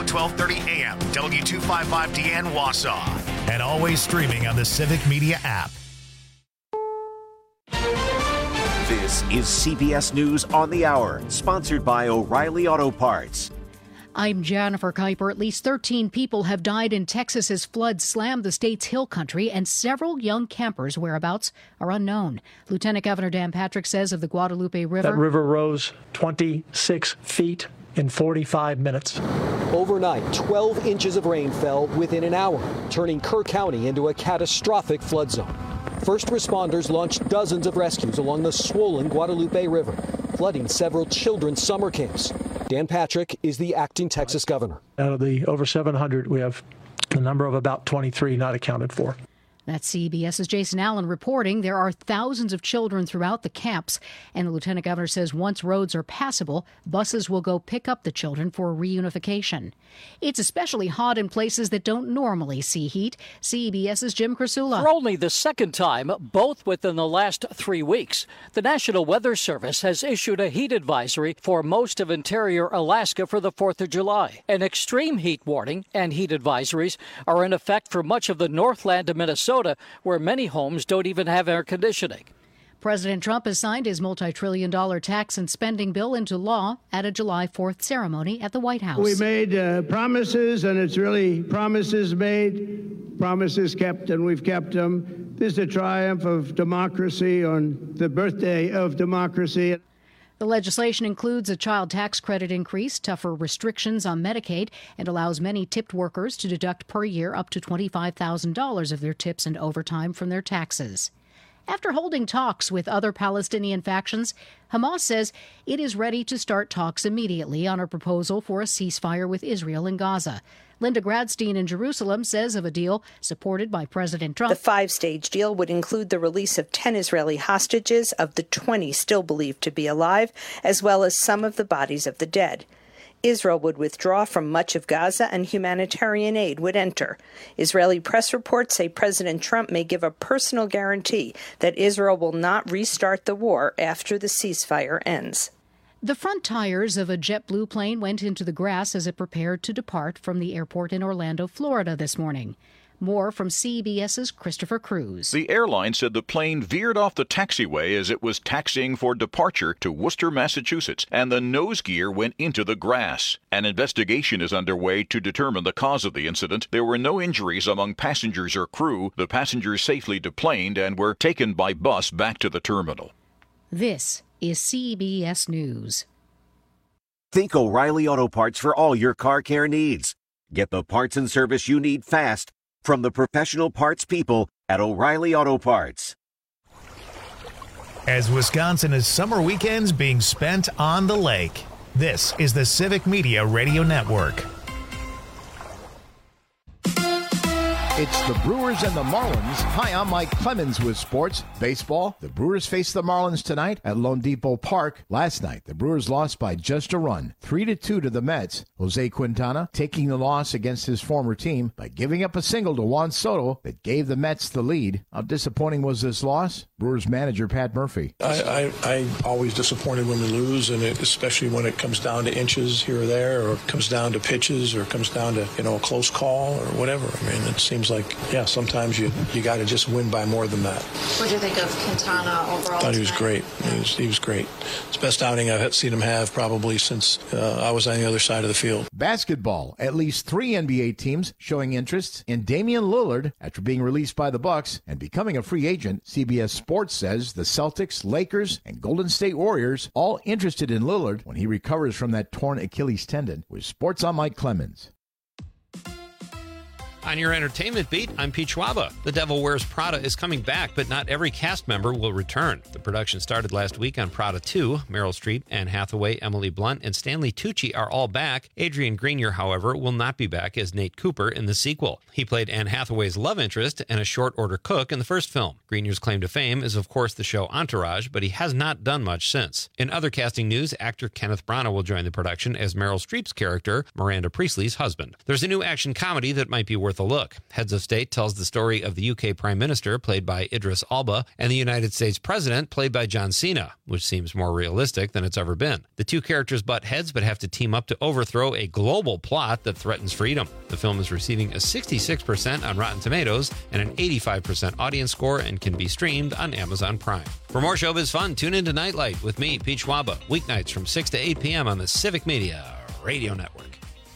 1230 AM, W255DN Wausau. And always streaming on the Civic Media app. This is CBS News on the Hour, sponsored by O'Reilly Auto Parts. I'm Jennifer Kuiper. At least 13 people have died in Texas as floods slammed the state's hill country, and several young campers' whereabouts are unknown. Lieutenant Governor Dan Patrick says of the Guadalupe River. That river rose 26 feet in 45 minutes. Overnight, 12 inches of rain fell within an hour, turning Kerr County into a catastrophic flood zone. First responders launched dozens of rescues along the swollen Guadalupe River, flooding several children's summer camps. Dan Patrick is the acting Texas governor. Out of the over 700, we have a number of about 23 not accounted for. That's CBS's Jason Allen reporting. There are thousands of children throughout the camps, and the lieutenant governor says once roads are passable, buses will go pick up the children for reunification. It's especially hot in places that don't normally see heat. CBS's Jim Krasula. For only the second time, both within the last 3 weeks, the National Weather Service has issued a heat advisory for most of interior Alaska for the 4th of July. An extreme heat warning and heat advisories are in effect for much of the Northland of Minnesota, where many homes don't even have air conditioning. President Trump has signed his multi-trillion-dollar tax and spending bill into law at a July 4th ceremony at the White House. We made promises, and it's really promises made, promises kept, and we've kept them. This is a triumph of democracy on the birthday of democracy. The legislation includes a child tax credit increase, tougher restrictions on Medicaid, and allows many tipped workers to deduct per year up to $25,000 of their tips and overtime from their taxes. After holding talks with other Palestinian factions, Hamas says it is ready to start talks immediately on a proposal for a ceasefire with Israel in Gaza. Linda Gradstein in Jerusalem says of a deal supported by President Trump. The five-stage deal would include the release of 10 Israeli hostages of the 20 still believed to be alive, as well as some of the bodies of the dead. Israel would withdraw from much of Gaza and humanitarian aid would enter. Israeli press reports say President Trump may give a personal guarantee that Israel will not restart the war after the ceasefire ends. The front tires of a JetBlue plane went into the grass as it prepared to depart from the airport in Orlando, Florida this morning. More from CBS's Christopher Cruz. The airline said the plane veered off the taxiway as it was taxiing for departure to Worcester, Massachusetts, and the nose gear went into the grass. An investigation is underway to determine the cause of the incident. There were no injuries among passengers or crew. The passengers safely deplaned and were taken by bus back to the terminal. This is CBS News. Think O'Reilly Auto Parts for all your car care needs. Get the parts and service you need fast from the professional parts people at O'Reilly Auto Parts. As Wisconsin has summer weekends being spent on the lake, this is the Civic Media Radio Network. It's the Brewers and the Marlins. Hi, I'm Mike Clemens with sports. Baseball, the Brewers face the Marlins tonight at Lone Depot Park. Last night, the Brewers lost by just a run, 3-2 to the Mets. Jose Quintana taking the loss against his former team by giving up a single to Juan Soto that gave the Mets the lead. How disappointing was this loss? Brewers manager Pat Murphy. I always disappointed when we lose, and especially when it comes down to inches here or there, or comes down to pitches, or comes down to a close call or whatever. I mean, it seems like, sometimes you got to just win by more than that. What do you think of Quintana overall? I thought he was great. He was great. It's the best outing I've seen him have probably since I was on the other side of the field. Basketball, at least 3 NBA teams showing interest in Damian Lillard after being released by the Bucks and becoming a free agent. CBS Sports says the Celtics, Lakers, and Golden State Warriors all interested in Lillard when he recovers from that torn Achilles tendon. With Sports, I'm Mike Clemens. On your entertainment beat, I'm Pete Schwaba. The Devil Wears Prada is coming back, but not every cast member will return. The production started last week on Prada 2. Meryl Streep, Anne Hathaway, Emily Blunt, and Stanley Tucci are all back. Adrian Grenier, however, will not be back as Nate Cooper in the sequel. He played Anne Hathaway's love interest and a short-order cook in the first film. Grenier's claim to fame is, of course, the show Entourage, but he has not done much since. In other casting news, actor Kenneth Branagh will join the production as Meryl Streep's character, Miranda Priestley's husband. There's a new action comedy that might be worth worth a look. Heads of State tells the story of the UK Prime Minister, played by Idris Elba, and the United States President, played by John Cena, which seems more realistic than it's ever been. The two characters butt heads but have to team up to overthrow a global plot that threatens freedom. The film is receiving a 66% on Rotten Tomatoes and an 85% audience score and can be streamed on Amazon Prime. For more showbiz fun, tune into Nightlight with me, Pete Schwaba, weeknights from 6 to 8 p.m. on the Civic Media Radio Network.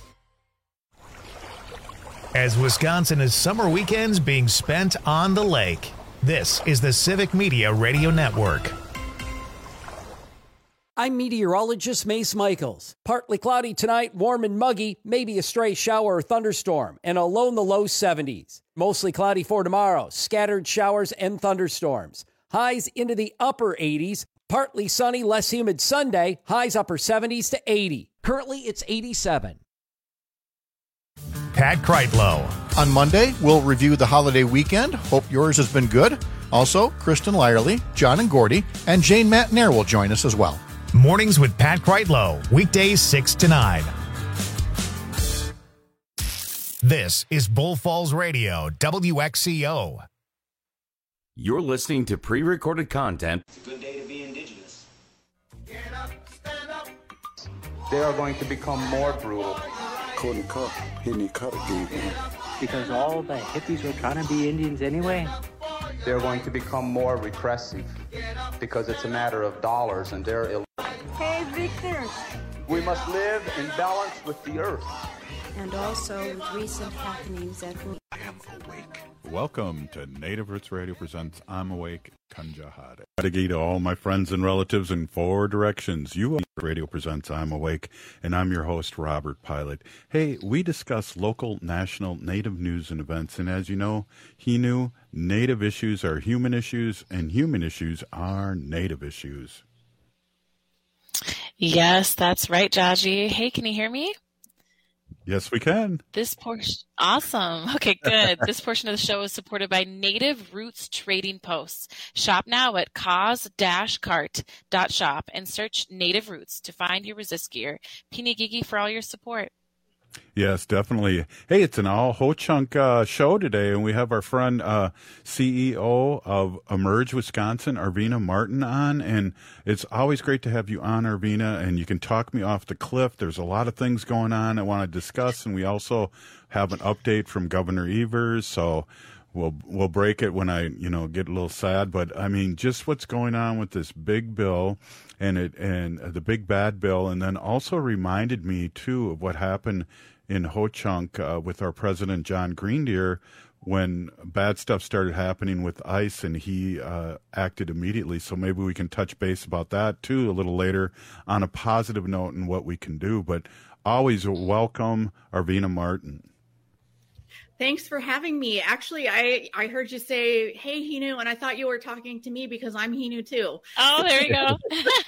As Wisconsin is summer weekends being spent on the lake, this is the Civic Media Radio Network. I'm meteorologist Mace Michaels. Partly cloudy tonight, warm and muggy, maybe a stray shower or thunderstorm, and a low in the low 70s. Mostly cloudy for tomorrow, scattered showers and thunderstorms. Highs into the upper 80s, partly sunny, less humid Sunday, highs upper 70s to 80. Currently, it's 87. Pat Kreitlow. On Monday, we'll review the holiday weekend. Hope yours has been good. Also, Kristen Lyerly, John and Gordy, and Jane Matnair will join us as well. Mornings with Pat Kreitlow, weekdays 6 to 9. This is Bull Falls Radio, WXCO. You're listening to pre-recorded content. It's a good day to be indigenous. Get up, stand up. They are going to become more brutal. Couldn't cut, any cut again. Because all the hippies were trying to be Indians anyway. They're going to become more repressive because it's a matter of dollars and they're illegal. Hey, Victor. We must live in balance with the earth. And also with recent happenings that will... I am awake. Welcome to Native Roots Radio presents I'm Awake, Kanjahade. To all my friends and relatives in 4 directions. Radio presents I'm Awake, and I'm your host, Robert Pilot. Hey, we discuss local, national, Native news and events, and as you know, Native issues are human issues, and human issues are Native issues. Yes, that's right, Jaji. Hey, can you hear me? Yes, we can. This portion, awesome. Okay, good. This portion of the show is supported by Native Roots Trading Posts. Shop now at cause-cart.shop and search Native Roots to find your resist gear. Pinigigi for all your support. Yes, definitely. Hey, it's an all Ho-Chunk show today, and we have our friend CEO of Emerge Wisconsin, Arvina Martin, on, and it's always great to have you on, Arvina, and you can talk me off the cliff. There's a lot of things going on I want to discuss, and we also have an update from Governor Evers, so we'll break it when I get a little sad, but I mean just what's going on with this big bill and the big bad bill, and then also reminded me too of what happened in Ho-Chunk with our president John Greendeer when bad stuff started happening with ICE, and he acted immediately. So maybe we can touch base about that too a little later on a positive note and what we can do. But always welcome, Arvina Martin. Thanks for having me. Actually, I heard you say, hey, Hinu, and I thought you were talking to me because I'm Hinu too. Oh, there you go.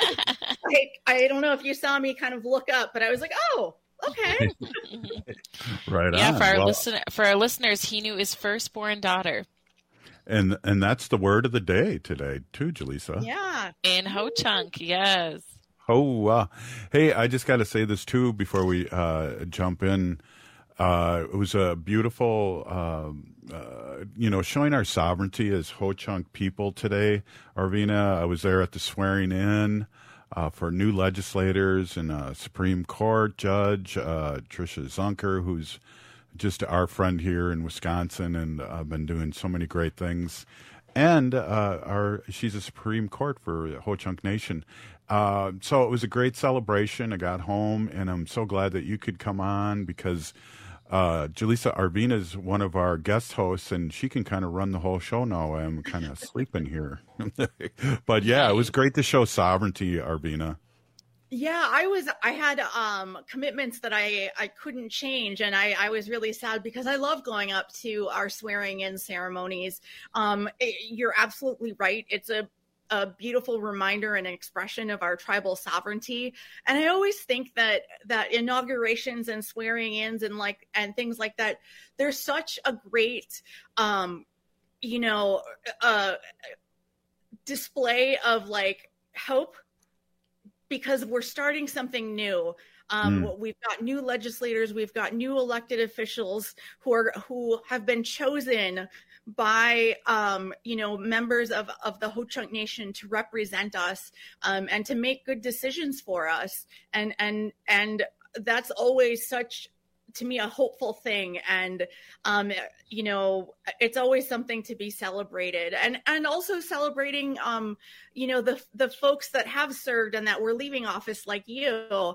I don't know if you saw me kind of look up, but I was like, oh, okay. Right yeah, on. For our listeners, Hinu is firstborn daughter. And that's the word of the day today too, Jaleesa. Yeah. In Ho-Chunk, yes. Oh, hey, I just got to say this too before we jump in. It was a beautiful, showing our sovereignty as Ho-Chunk people today. Arvina, I was there at the swearing in for new legislators and Supreme Court Judge Tricia Zunker, who's just our friend here in Wisconsin and been doing so many great things. And she's a Supreme Court for Ho-Chunk Nation. So it was a great celebration. I got home, and I'm so glad that you could come on because Jaleesa Arvina is one of our guest hosts, and she can kind of run the whole show now. I'm kind of sleeping here. But yeah, it was great to show sovereignty, Arvina. Yeah, I had commitments that I couldn't change, and I was really sad because I love going up to our swearing in ceremonies. You're absolutely right. It's a beautiful reminder and an expression of our tribal sovereignty. And I always think that inaugurations and swearing ins and things like that, there's such a great, display of hope because we're starting something new. We've got new legislators, we've got new elected officials who have been chosen by members of the Ho-Chunk Nation to represent us and to make good decisions for us, and that's always such, to me, a hopeful thing, and it's always something to be celebrated, and also celebrating the folks that have served and that were leaving office, like you.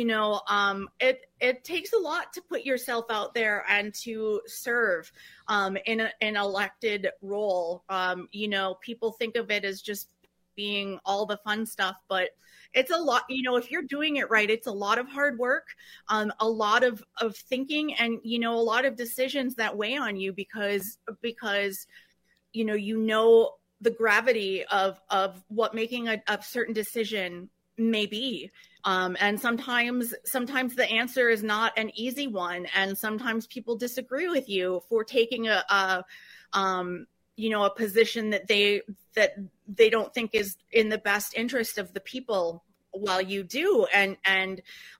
It takes a lot to put yourself out there and to serve in an elected role. People think of it as just being all the fun stuff, but it's a lot, if you're doing it right, it's a lot of hard work, a lot of thinking, and, a lot of decisions that weigh on you because the gravity of what making a certain decision may be. And sometimes the answer is not an easy one. And sometimes people disagree with you for taking a position that they don't think is in the best interest of the people, while you do. And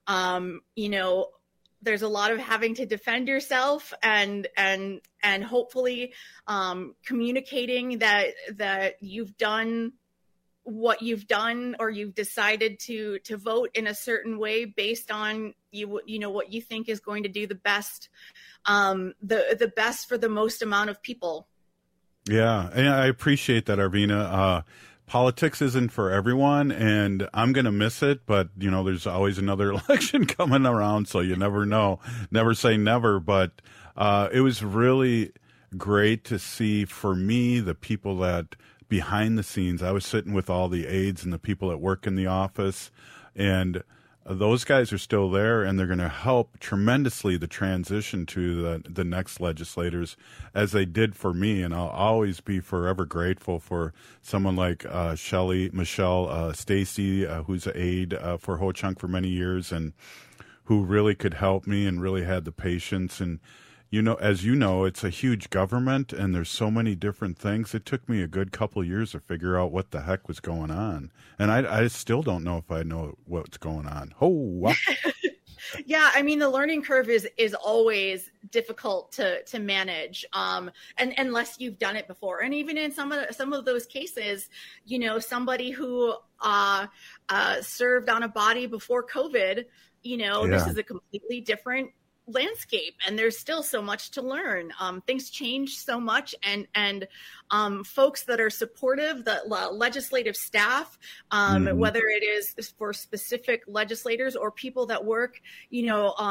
there's a lot of having to defend yourself and hopefully communicating that you've done what you've done, or you've decided to vote in a certain way based on what you think is going to do the best, the best for the most amount of people. Yeah, and I appreciate that, Arvina. Politics isn't for everyone, and I'm going to miss it, but, there's always another election coming around, so you never know. Never say never, but it was really great to see, for me, the people that behind the scenes. I was sitting with all the aides and the people that work in the office, and those guys are still there, and they're going to help tremendously the transition to the next legislators, as they did for me. And I'll always be forever grateful for someone like Michelle Stacy, who's an aide for Ho-Chunk for many years, and who really could help me and really had the patience. And as it's a huge government, and there's so many different things. It took me a good couple of years to figure out what the heck was going on. And I still don't know if I know what's going on. Yeah, I mean, the learning curve is always difficult to manage, and unless you've done it before. And even in some of those cases, somebody who served on a body before COVID, this is a completely different landscape, and there's still so much to learn. Things change so much, and folks that are supportive, the legislative staff, whether it is for specific legislators or people that work, in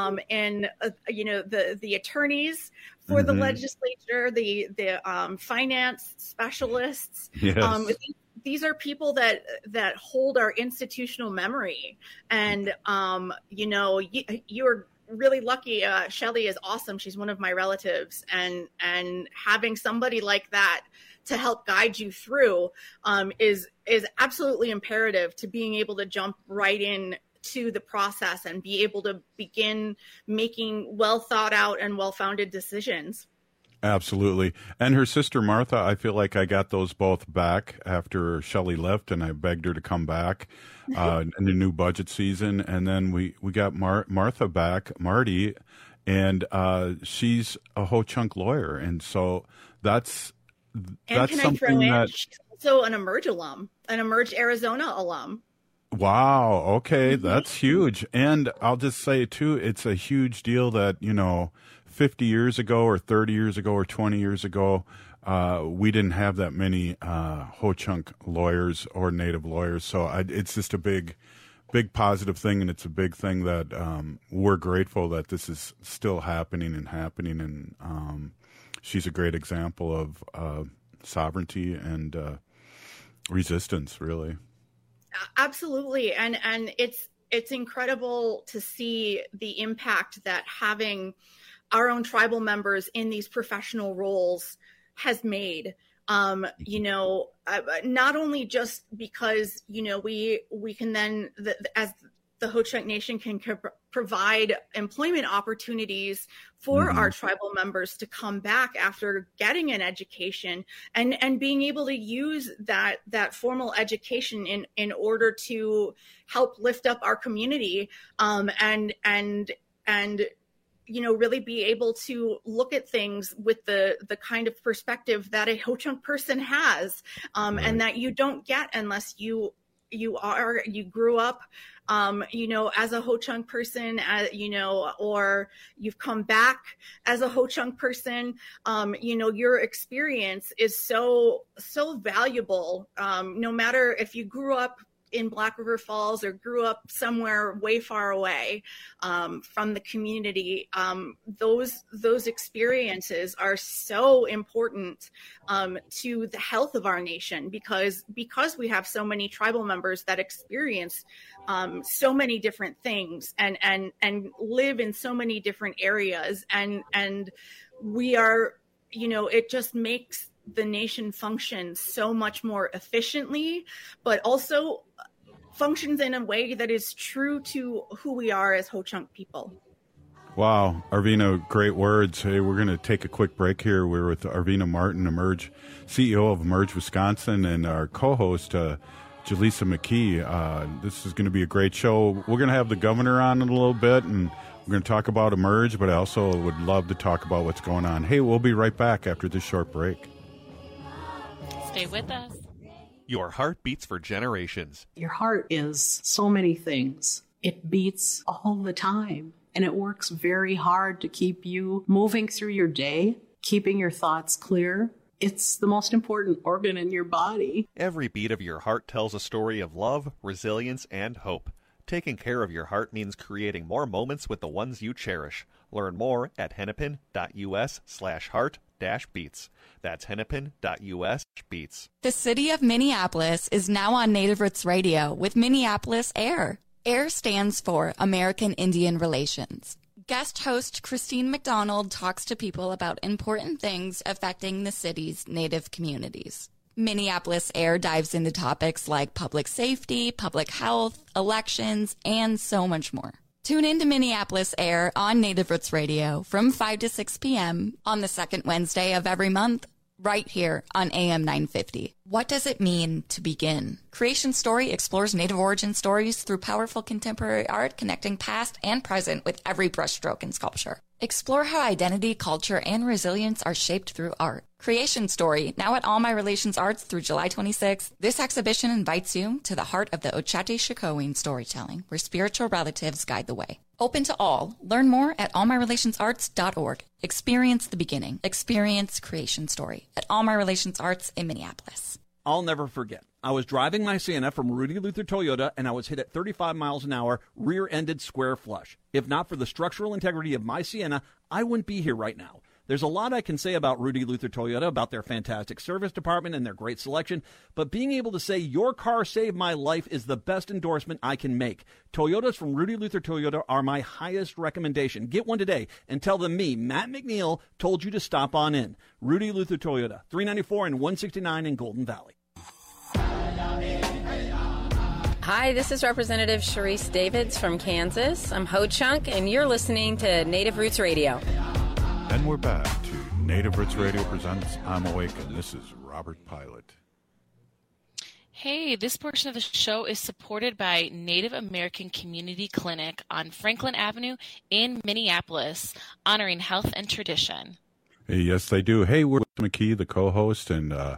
the attorneys for the legislature, the finance specialists. Yes. These are people that hold our institutional memory, and you're really lucky. Shelley is awesome. She's one of my relatives, and having somebody like that to help guide you through is absolutely imperative to being able to jump right in to the process and be able to begin making well thought out and well-founded decisions. Absolutely. And her sister, Martha, I feel like I got those both back after Shelley left, and I begged her to come back in the new budget season. And then we got Martha back, Marty, and she's a Ho-Chunk lawyer. And so that's something that... She's also an Emerge alum, an Emerge Arizona alum. Wow. Okay. That's huge. And I'll just say, too, it's a huge deal that, 50 years ago or 30 years ago or 20 years ago, we didn't have that many Ho-Chunk lawyers or Native lawyers. So it's just a big positive thing, and it's a big thing that we're grateful that this is still happening. And she's a great example of sovereignty and resistance, really. Absolutely. And it's incredible to see the impact that having our own tribal members in these professional roles has made. Not only just because, we can then, as the Ho-Chunk Nation can provide employment opportunities for our tribal members to come back after getting an education and being able to use that formal education in order to help lift up our community, and really be able to look at things with the kind of perspective that a Ho-Chunk person has, and that you don't get unless you grew up, as a Ho-Chunk person, or you've come back as a Ho-Chunk person. Your experience is so valuable, no matter if you grew up in Black River Falls or grew up somewhere way far away from the community. Those experiences are so important to the health of our nation, because we have so many tribal members that experience so many different things and live in so many different areas, and we are, it just makes the nation function so much more efficiently, but also functions in a way that is true to who we are as Ho-Chunk people. Wow, Arvina, great words. Hey, we're going to take a quick break here. We're with Arvina Martin, CEO of Emerge Wisconsin, and our co-host, Jaleesa McKee. This is going to be a great show. We're going to have the governor on in a little bit, and we're going to talk about Emerge, but I also would love to talk about what's going on. Hey, we'll be right back after this short break. Stay with us. Your heart beats for generations. Your heart is so many things. It beats all the time, and it works very hard to keep you moving through your day, keeping your thoughts clear. It's the most important organ in your body. Every beat of your heart tells a story of love, resilience, and hope. Taking care of your heart means creating more moments with the ones you cherish. Learn more at hennepin.us/heart-beats. That's hennepin.us/beats. The city of Minneapolis is now on Native Roots Radio with Minneapolis AIR. AIR stands for American Indian Relations. Guest host Christine McDonald talks to people about important things affecting the city's Native communities. Minneapolis AIR dives into topics like public safety, public health, elections, and so much more. Tune in to Minneapolis AIR on Native Roots Radio from 5 to 6 p.m. on the second Wednesday of every month, right here on AM 950. What does it mean to begin? Creation Story explores Native origin stories through powerful contemporary art, connecting past and present with every brushstroke and sculpture. Explore how identity, culture, and resilience are shaped through art. Creation Story, now at All My Relations Arts through July 26th. This exhibition invites you to the heart of the Ochate-Shikowin storytelling, where spiritual relatives guide the way. Open to all. Learn more at allmyrelationsarts.org. Experience the beginning. Experience Creation Story at All My Relations Arts in Minneapolis. I'll never forget. I was driving my Sienna from Rudy Luther Toyota, and I was hit at 35 miles an hour, rear-ended square flush. If not for the structural integrity of my Sienna, I wouldn't be here right now. There's a lot I can say about Rudy Luther Toyota, about their fantastic service department and their great selection, but being able to say your car saved my life is the best endorsement I can make. Toyotas from Rudy Luther Toyota are my highest recommendation. Get one today and tell them me, Matt McNeil, told you to stop on in. Rudy Luther Toyota, 394 and 169 in Golden Valley. Hi, this is Representative Sharice Davids from Kansas. I'm Ho-Chunk, and you're listening to Native Roots Radio. And we're back to Native Roots Radio presents I'm Awake, and this is Robert Pilot. Hey, this portion of the show is supported by Native American Community Clinic on Franklin Avenue in Minneapolis, honoring health and tradition. Hey, yes, they do. Hey, we're with McKee, the co-host, and my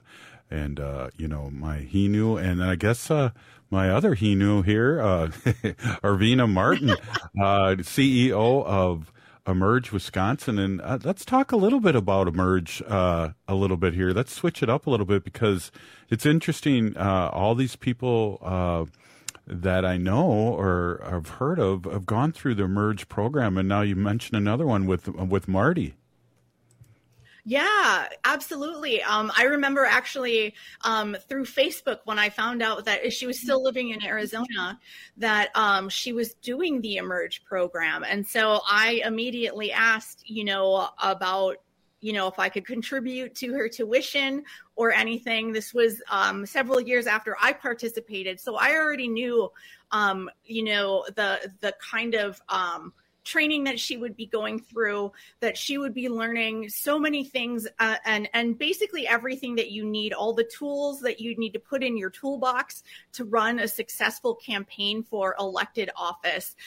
Hinu, and I guess my other Hinu here, Arvina Martin, CEO of Emerge Wisconsin. And let's talk a little bit about Emerge a little bit here. Let's switch it up a little bit, because it's interesting. All these people that I know or have heard of have gone through the Emerge program, and now you mentioned another one with Marty. Yeah, absolutely. I remember actually through Facebook when I found out that she was still living in Arizona, that she was doing the Emerge program. And so I immediately asked, about, if I could contribute to her tuition or anything. This was several years after I participated. So I already knew the kind of training that she would be going through, that she would be learning so many things, and basically everything that you need, all the tools that you need to put in your toolbox to run a successful campaign for elected office.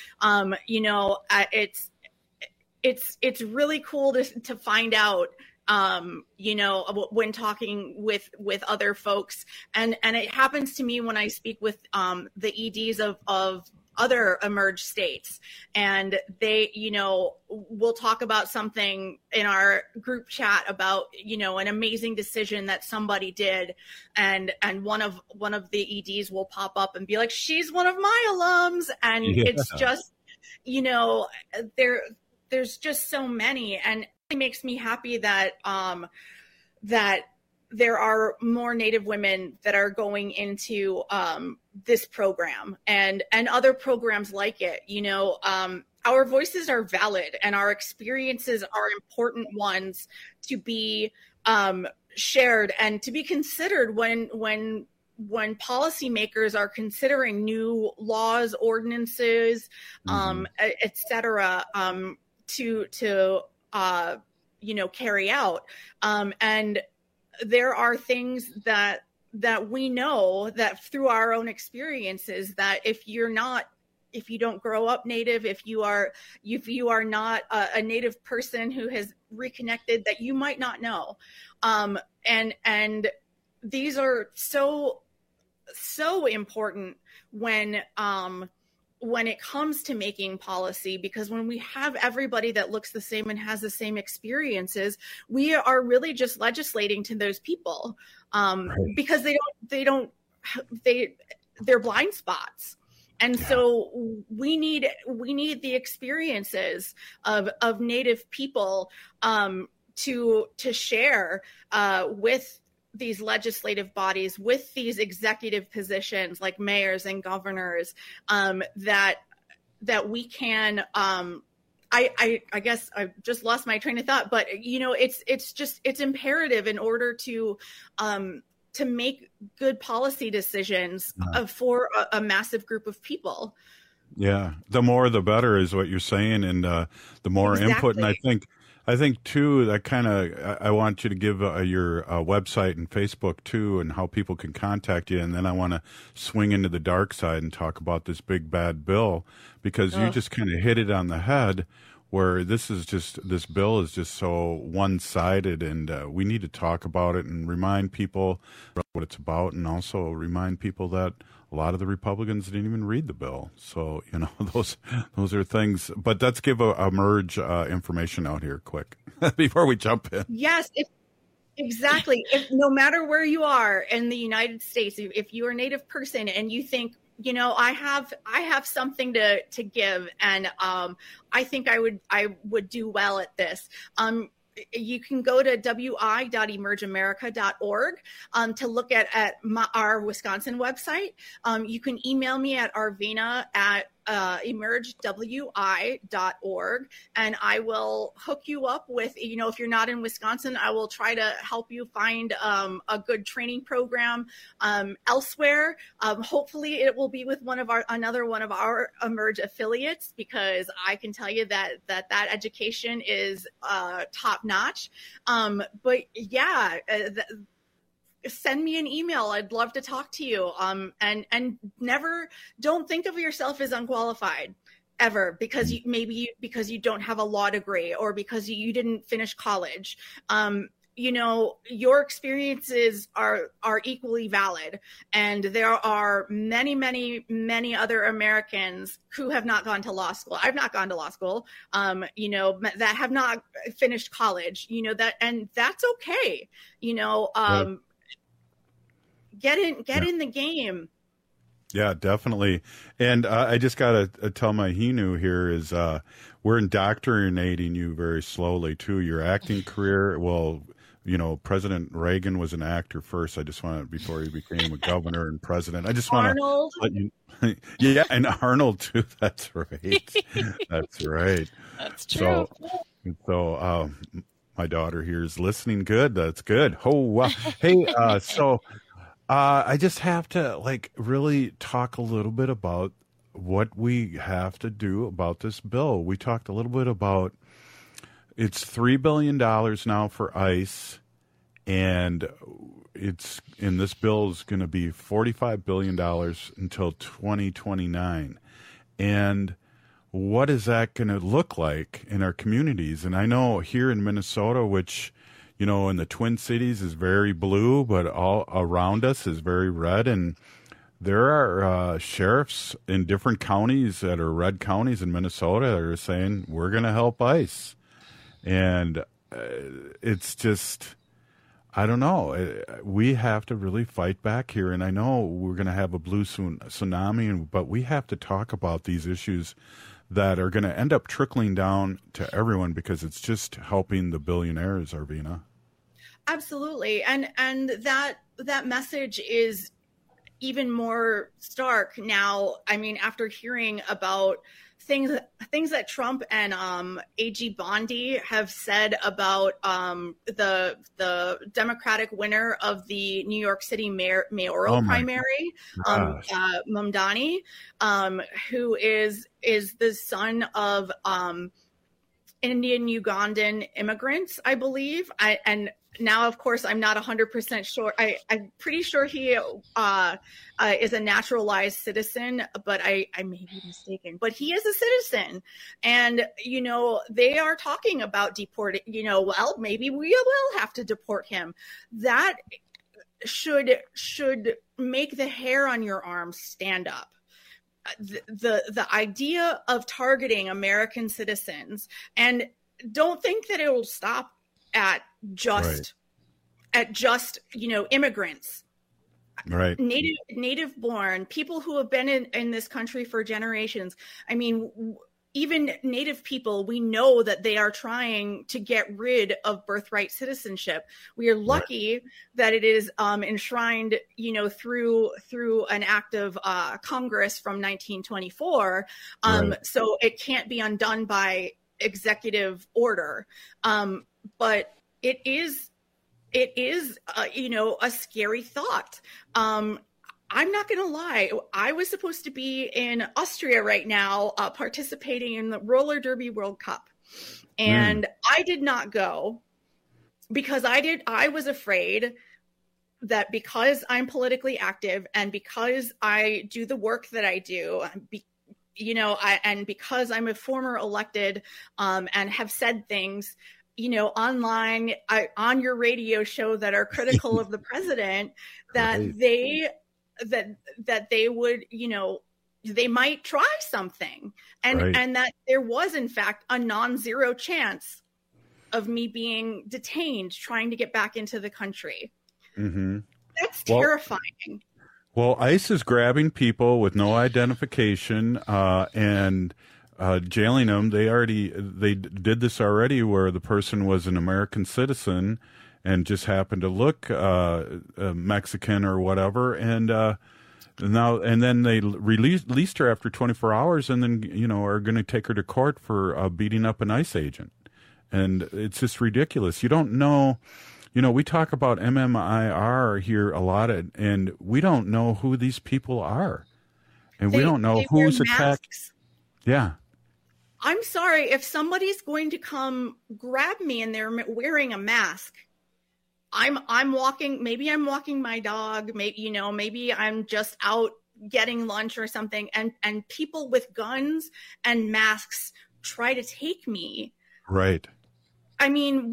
It's really cool to find out, when talking with other folks, and it happens to me when I speak with the EDs of other emerged states, and they, we'll talk about something in our group chat about, an amazing decision that somebody did, and one of the EDs will pop up and be like, she's one of my alums, and it's just, there's just so many, and it makes me happy that that there are more Native women that are going into this program and other programs like it. Our voices are valid, and our experiences are important ones to be shared and to be considered when policymakers are considering new laws, ordinances, et cetera, to carry out. And there are things that we know that through our own experiences, that if you don't grow up Native, if you are not a Native person who has reconnected, that you might not know. And these are so important when it comes to making policy, because when we have everybody that looks the same and has the same experiences, we are really just legislating to those people, because they're blind spots. And so we need the experiences of Native people to share with these legislative bodies, with these executive positions like mayors and governors, that we can, I guess I just lost my train of thought, but it's imperative in order to make good policy decisions for a massive group of people. Yeah, the more the better is what you're saying, and the more input. And I think too, that kind of, I want you to give your website and Facebook too, and how people can contact you. And then I want to swing into the dark side and talk about this big bad bill, because you just kind of hit it on the head, where this bill is just so one-sided, and we need to talk about it and remind people what it's about, and also remind people that a lot of the Republicans didn't even read the bill. So, those are things. But let's give a merge information out here quick before we jump in. Yes, exactly. No matter where you are in the United States, if you're a Native person and you think, I have something to give, and I think I would do well at this. You can go to wi.emergeamerica.org to look at our Wisconsin website. You can email me at arvina@emergewi.org, and I will hook you up with, if you're not in Wisconsin, I will try to help you find a good training program elsewhere. Hopefully it will be with another one of our Emerge affiliates, because I can tell you that education is top notch. But yeah, send me an email. I'd love to talk to you. And never, don't think of yourself as unqualified ever, because because you don't have a law degree, or because you didn't finish college. Your experiences are equally valid. And there are many, many, many other Americans who have not gone to law school. I've not gone to law school, that have not finished college, and that's okay. Right. Get in the game. Yeah, definitely. And I just got to tell my Hinu here is we're indoctrinating you very slowly too. Your acting career, well, President Reagan was an actor first. I just want to, before he became a governor and president, I just want to let you, yeah, and Arnold too. That's right. That's right. That's true. So my daughter here is listening. Good. That's good. Oh, hey, so I just have to really talk a little bit about what we have to do about this bill. We talked a little bit about it's $3 billion now for ICE, and this bill is going to be $45 billion until 2029. And what is that going to look like in our communities? And I know here in Minnesota, which, you know, in the Twin Cities is very blue, but all around us is very red. And there are sheriffs in different counties that are red counties in Minnesota that are saying, we're going to help ICE. And it's just, I don't know. We have to really fight back here. And I know we're going to have a blue tsunami, but we have to talk about these issues that are going to end up trickling down to everyone because it's just helping the billionaires, Arvina. Absolutely. And that message is even more stark now. I mean, after hearing about things that Trump and AG Bondi have said about the Democratic winner of the New York City mayoral primary, Mamdani, who is the son of Indian Ugandan immigrants, I believe. And now, of course, I'm not 100% sure. I'm pretty sure he is a naturalized citizen, but I may be mistaken. But he is a citizen. And, you know, they are talking about deporting, you know, well, maybe we will have to deport him. That should make the hair on your arm stand up. The idea of targeting American citizens, and don't think that it will stop at just you know, immigrants, right? Native born people who have been in this country for generations. I mean, even Native people, we know that they are trying to get rid of birthright citizenship. We are lucky that it is enshrined, you know, through an act of Congress from 1924. So it can't be undone by executive order. But it is, you know, a scary thought. I'm not going to lie. I was supposed to be in Austria right now, participating in the Roller Derby World Cup. And I did not go because I was afraid that because I'm politically active and because I do the work that I do, you know, and because I'm a former elected and have said things, you know, online, on your radio show that are critical of the president, that that they would, you know, they might try something, and that there was in fact a non-zero chance of me being detained trying to get back into the country. That's terrifying. Well, ICE is grabbing people with no identification and jailing them. They did this already, where the person was an American citizen and just happened to look Mexican or whatever, and then they released her after 24 hours, and then, you know, are going to take her to court for beating up an ICE agent, and it's just ridiculous. You don't know. You know, we talk about MMIR here a lot, and we don't know who these people are, and we don't know who's attacked. Yeah. I'm sorry, if somebody's going to come grab me and they're wearing a mask, I'm walking, maybe I'm walking my dog, maybe I'm just out getting lunch or something, and people with guns and masks try to take me. Right. I mean,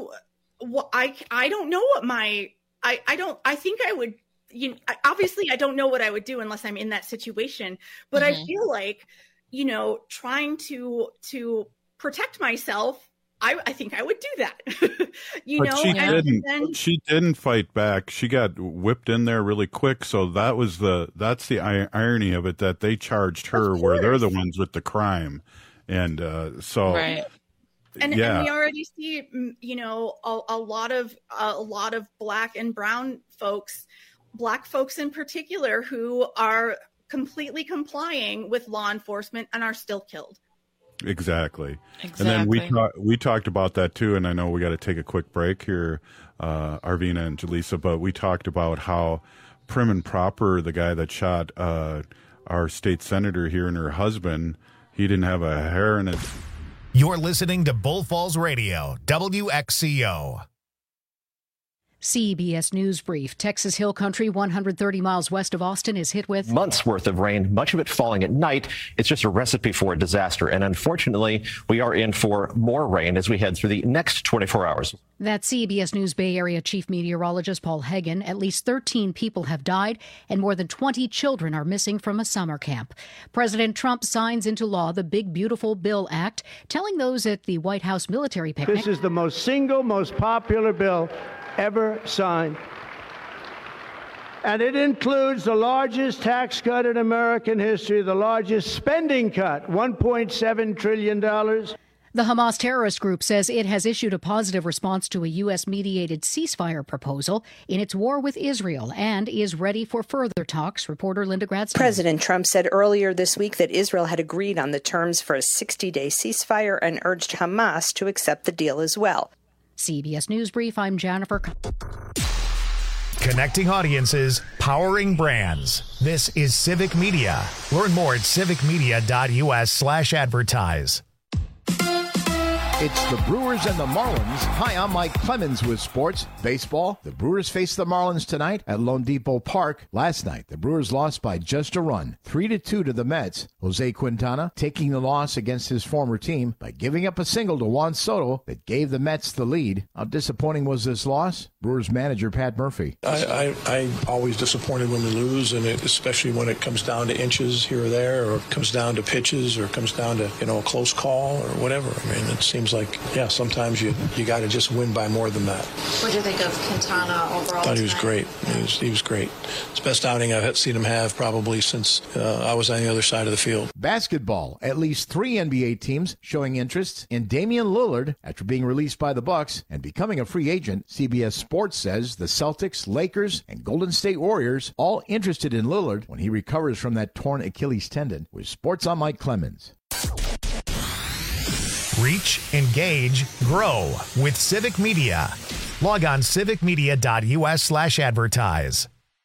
I don't know what I think I would, you know, obviously I don't know what I would do unless I'm in that situation, but I feel like, you know, trying to protect myself, I think I would do that. She didn't fight back. She got whipped in there really quick. So that's the irony of it, that they charged her where they're the ones with the crime. And so. Right. And we already see, you know, a lot of Black and brown folks, Black folks in particular, who are completely complying with law enforcement and are still killed. Exactly. And then we talked about that too. And I know we got to take a quick break here, Arvina and Jaleesa, but we talked about how prim and proper the guy that shot our state senator here and her husband, he didn't have a hair in it. You're listening to Bull Falls Radio, WXCO. CBS News Brief. Texas Hill Country, 130 miles west of Austin, is hit with months worth of rain, much of it falling at night. It's just a recipe for a disaster. And unfortunately, we are in for more rain as we head through the next 24 hours. That's CBS News Bay Area Chief Meteorologist Paul Hagen. At least 13 people have died and more than 20 children are missing from a summer camp. President Trump signs into law the Big Beautiful Bill Act, telling those at the White House military picnic, "This is the most popular bill ever signed. And it includes the largest tax cut in American history, the largest spending cut, $1.7 trillion. The Hamas terrorist group says it has issued a positive response to a U.S.-mediated ceasefire proposal in its war with Israel and is ready for further talks. Reporter Linda Gradstein. President Trump said earlier this week that Israel had agreed on the terms for a 60-day ceasefire and urged Hamas to accept the deal as well. CBS News Brief, I'm Jennifer. Connecting audiences, powering brands. This is Civic Media. Learn more at civicmedia.us/advertise. It's the Brewers and the Marlins. Hi, I'm Mike Clemens with sports. Baseball. The Brewers face the Marlins tonight at Lone Depot Park. Last night, the Brewers lost by just a run, 3-2 to the Mets. Jose Quintana taking the loss against his former team by giving up a single to Juan Soto that gave the Mets the lead. How disappointing was this loss? Brewers manager Pat Murphy. I always disappointed when we lose, and especially when it comes down to inches here or there, or it comes down to pitches, or it comes down to a close call or whatever. I mean, it seems like, sometimes you got to just win by more than that. What do you think of Quintana overall? I thought he was great. He was great. It's the best outing I've seen him have probably since I was on the other side of the field. Basketball. At least 3 NBA teams showing interest in Damian Lillard after being released by the Bucks and becoming a free agent. CBS Sports says the Celtics, Lakers, and Golden State Warriors all interested in Lillard when he recovers from that torn Achilles tendon. With Sports, I'm Mike Clemens. Reach, engage, grow with Civic Media. Log on civicmedia.us/advertise.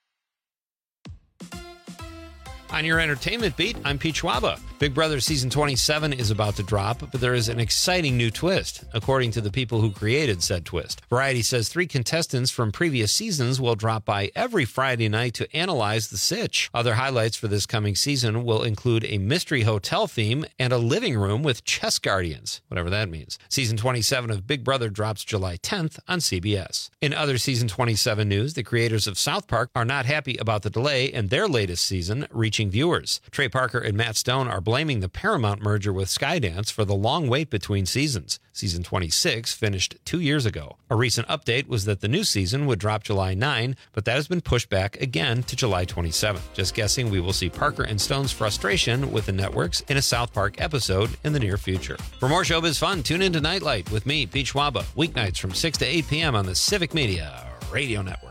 On your entertainment beat, I'm Pete Schwaba. Big Brother Season 27 is about to drop, but there is an exciting new twist, according to the people who created said twist. Variety says 3 contestants from previous seasons will drop by every Friday night to analyze the sitch. Other highlights for this coming season will include a mystery hotel theme and a living room with chess guardians, whatever that means. Season 27 of Big Brother drops July 10th on CBS. In other Season 27 news, the creators of South Park are not happy about the delay in their latest season reaching viewers. Trey Parker and Matt Stone are blaming the Paramount merger with Skydance for the long wait between seasons. Season 26 finished 2 years ago. A recent update was that the new season would drop July 9, but that has been pushed back again to July 27. Just guessing we will see Parker and Stone's frustration with the networks in a South Park episode in the near future. For more showbiz fun, tune into Nightlight with me, Pete Schwaba, weeknights from 6 to 8 p.m. on the Civic Media Radio Network.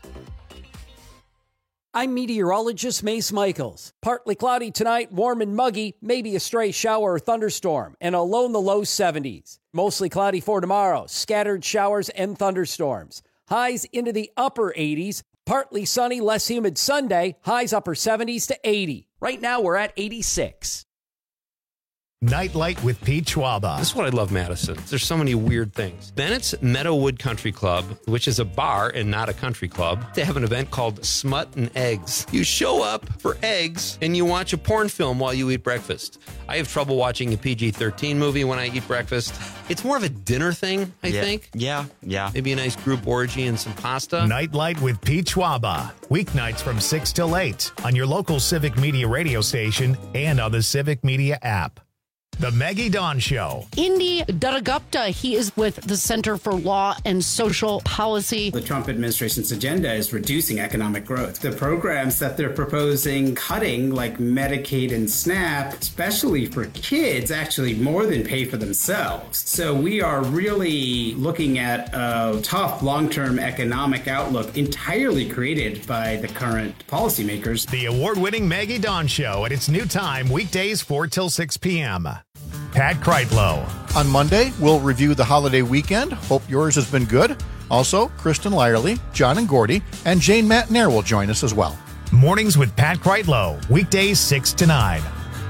I'm meteorologist Mace Michaels. Partly cloudy tonight, warm and muggy, maybe a stray shower or thunderstorm, and a low in the low 70s. Mostly cloudy for tomorrow, scattered showers and thunderstorms. Highs into the upper 80s, partly sunny, less humid Sunday, highs upper 70s to 80. Right now we're at 86. Nightlight with Pete Schwaba. This is what I love, Madison. There's so many weird things. Bennett's Meadowood Country Club, which is a bar and not a country club, they have an event called Smut and Eggs. You show up for eggs and you watch a porn film while you eat breakfast. I have trouble watching a PG-13 movie when I eat breakfast. It's more of a dinner thing, I think. Yeah. Maybe a nice group orgy and some pasta. Nightlight with Pete Schwaba. Weeknights from 6 till 8 on your local Civic Media radio station and on the Civic Media app. The Maggie Dawn Show. Indy Dattagupta, he is with the Center for Law and Social Policy. The Trump administration's agenda is reducing economic growth. The programs that they're proposing cutting, like Medicaid and SNAP, especially for kids, actually more than pay for themselves. So we are really looking at a tough long-term economic outlook entirely created by the current policymakers. The award-winning Maggie Dawn Show at its new time, weekdays 4 till 6 p.m. Pat Kreitlow. On Monday, we'll review the holiday weekend. Hope yours has been good. Also, Kristen Lyerly, John and Gordy, and Jane McNair will join us as well. Mornings with Pat Kreitlow, weekdays 6 to 9.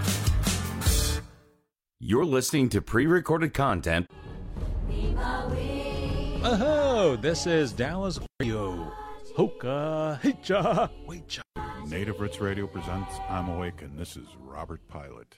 You're listening to pre-recorded content. Oh, this is Dallas Radio. Hoka, hicha, wecha. Native Roots Radio presents I'm Awake, and this is Robert Pilot.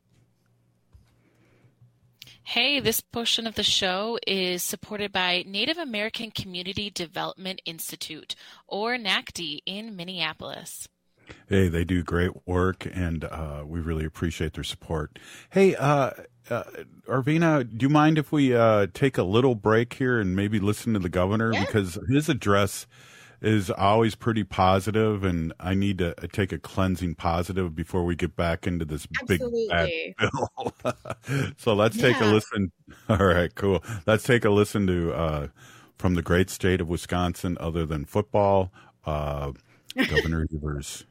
Hey, this portion of the show is supported by Native American Community Development Institute, or NACD, in Minneapolis. Hey, they do great work, and we really appreciate their support. Hey, Arvina, do you mind if we take a little break here and maybe listen to the governor? Yeah. Because his address is always pretty positive, and I need to take a cleansing positive before we get back into this big bad bill. So let's take a listen. All right, cool. Let's take a listen to from the great state of Wisconsin, other than football, Governor Evers.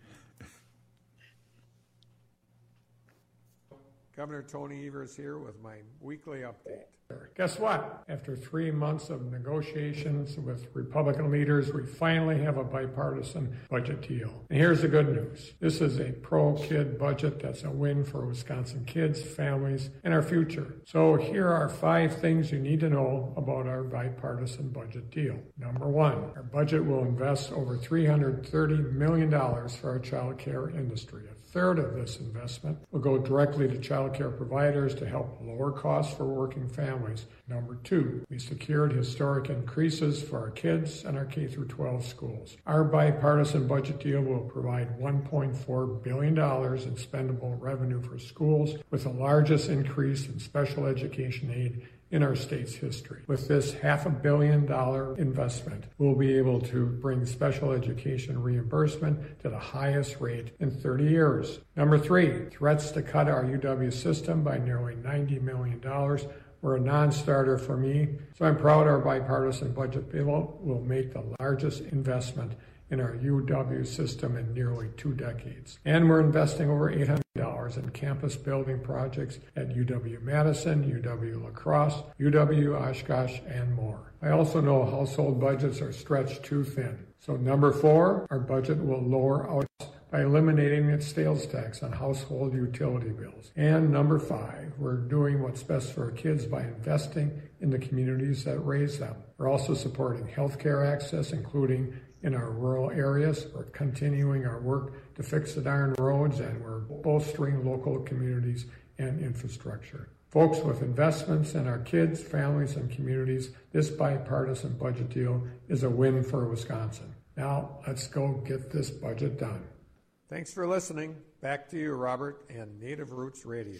Governor Tony Evers here with my weekly update. Guess what? After 3 months of negotiations with Republican leaders, we finally have a bipartisan budget deal. And here's the good news. This is a pro-kid budget that's a win for Wisconsin kids, families, and our future. So here are 5 things you need to know about our bipartisan budget deal. Number 1, our budget will invest over $330 million for our child care industry. A third of this investment will go directly to child care providers to help lower costs for working families. Number 2, we secured historic increases for our kids and our K-12 schools. Our bipartisan budget deal will provide $1.4 billion in spendable revenue for schools, with the largest increase in special education aid in our state's history. With this $500 million investment, we'll be able to bring special education reimbursement to the highest rate in 30 years. Number 3, threats to cut our UW system by nearly $90 million were a non-starter for me, so I'm proud our bipartisan budget bill will make the largest investment in our UW system in nearly 2 decades. And we're investing over $800 in campus building projects at UW-Madison, UW-La Crosse, UW-Oshkosh, and more. I also know household budgets are stretched too thin. So number 4, our budget will lower out by eliminating its sales tax on household utility bills. And number 5, we're doing what's best for our kids by investing in the communities that raise them. We're also supporting healthcare access, including in our rural areas. We're continuing our work to fix the darn roads, and we're bolstering local communities and infrastructure. Folks, with investments in our kids, families, and communities, this bipartisan budget deal is a win for Wisconsin. Now, let's go get this budget done. Thanks for listening. Back to you, Robert, and Native Roots Radio.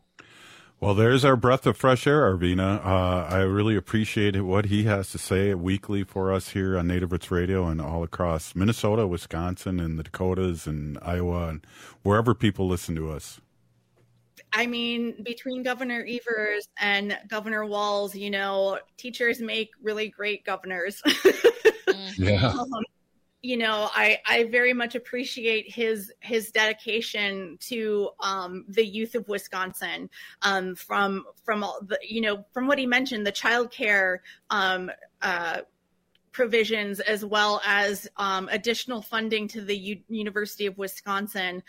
Well, there's our breath of fresh air, Arvina. I really appreciate what he has to say weekly for us here on Native Roots Radio and all across Minnesota, Wisconsin, and the Dakotas and Iowa, and wherever people listen to us. I mean, between Governor Evers and Governor Walz, you know, teachers make really great governors. Yeah. You know, I very much appreciate his dedication to the youth of Wisconsin. From all the, you know, from what he mentioned, the child care provisions, as well as additional funding to the University of Wisconsin.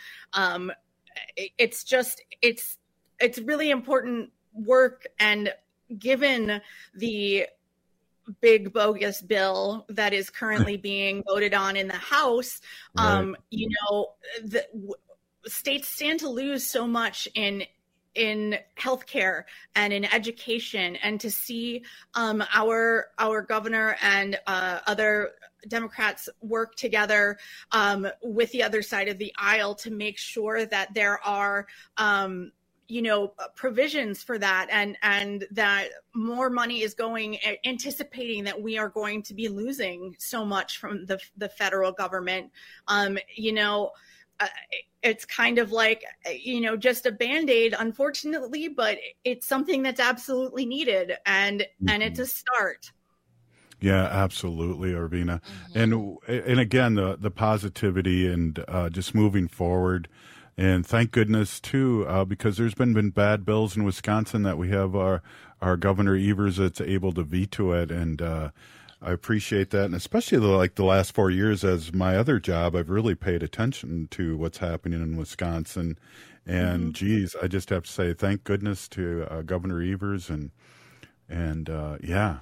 It's really important work, and given the big bogus bill that is currently being voted on in the House, right. You know, states stand to lose so much in healthcare and in education, and to see our governor and other Democrats work together with the other side of the aisle to make sure that there are you know, provisions for that, and that more money is going, anticipating that we are going to be losing so much from the federal government. You know, it's kind of like, you know, just a Band-Aid, unfortunately, but it's something that's absolutely needed, and it's a start. Yeah, absolutely, Arvina. And again, the positivity and just moving forward. And thank goodness, too, because there's been bad bills in Wisconsin that we have our Governor Evers that's able to veto it. And I appreciate that, and especially the last 4 years as my other job, I've really paid attention to what's happening in Wisconsin. And geez, I just have to say thank goodness to Governor Evers and yeah.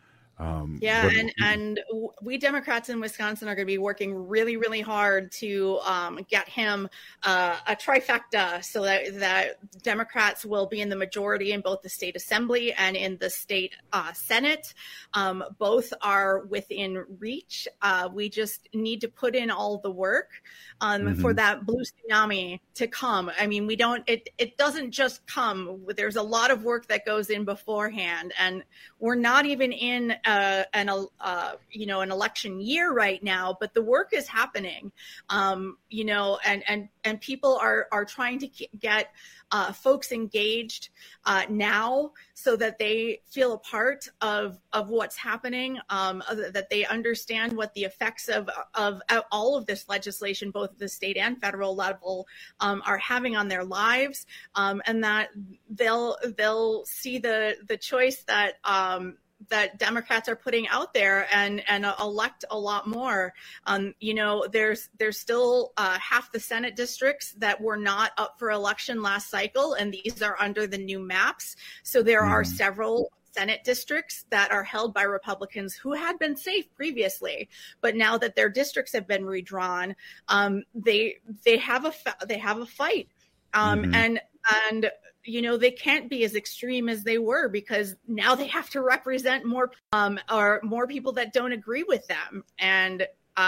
And we Democrats in Wisconsin are going to be working really, really hard to get him a trifecta so that Democrats will be in the majority in both the state assembly and in the state Senate. Both are within reach. We just need to put in all the work for that blue tsunami to come. I mean, it doesn't just come. There's a lot of work that goes in beforehand, and we're not even in an election year right now, but the work is happening, and people are trying to get folks engaged now so that they feel a part of what's happening, that they understand what the effects of all of this legislation, both at the state and federal level, are having on their lives, and that they'll see the choice that Democrats are putting out there and elect a lot more. There's still half the Senate districts that were not up for election last cycle, and these are under the new maps. So there are several Senate districts that are held by Republicans who had been safe previously, but now that their districts have been redrawn, they have a fight, and they can't be as extreme as they were because now they have to represent more people that don't agree with them. And,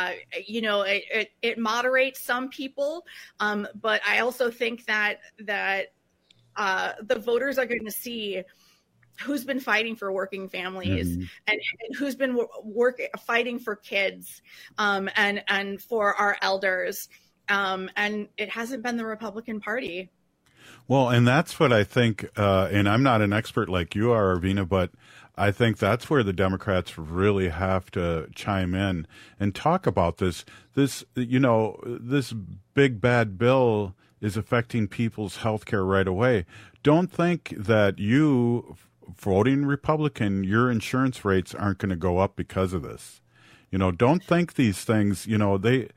it moderates some people. But I also think that the voters are going to see who's been fighting for working families and who's been fighting for kids, and for our elders. And it hasn't been the Republican Party. Well, and that's what I think, and I'm not an expert like you are, Arvina, but I think that's where the Democrats really have to chime in and talk about this. This big bad bill is affecting people's health care right away. Don't think that you, voting Republican, your insurance rates aren't going to go up because of this. Don't think these things, the